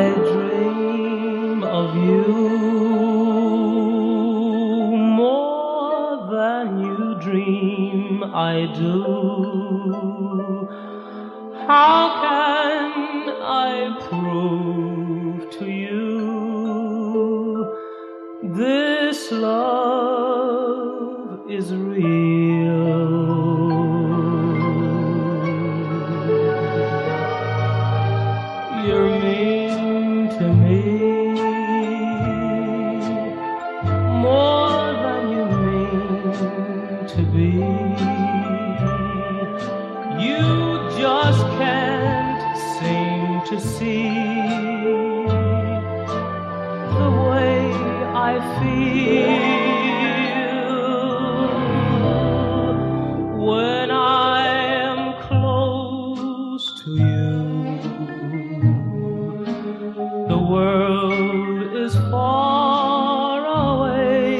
dream of you more than you dream I do. How can I prove to you this love is real? You're mean to me more than you mean to be. You just can't seem to see the way I feel when I am close to you. The world is far away.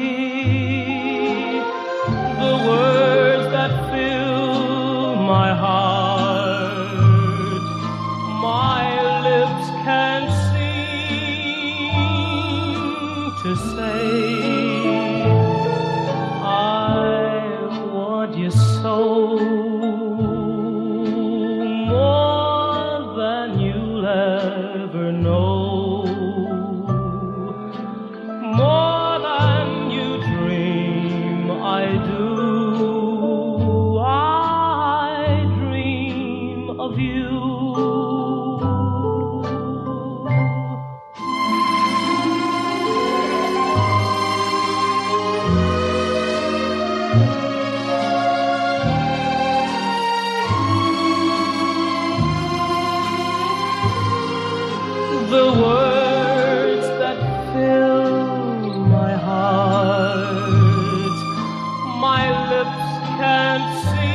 The words that fill my heart, my lips can't seem to say. I want you so, more than you'll ever know, more than you dream I do. I dream of you. The words that fill my heart, my lips can't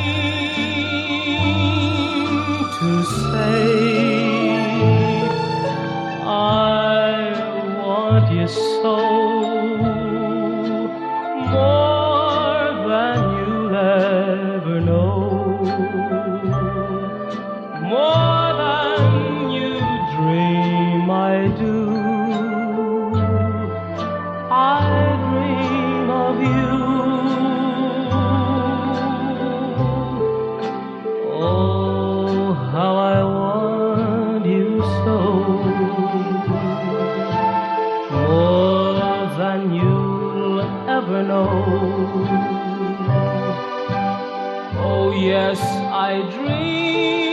seem to say. I want you so, more than you'll ever know, more than you dream I do. I dream of you. Oh, how I want you so, more than you'll ever know. Oh yes, I dream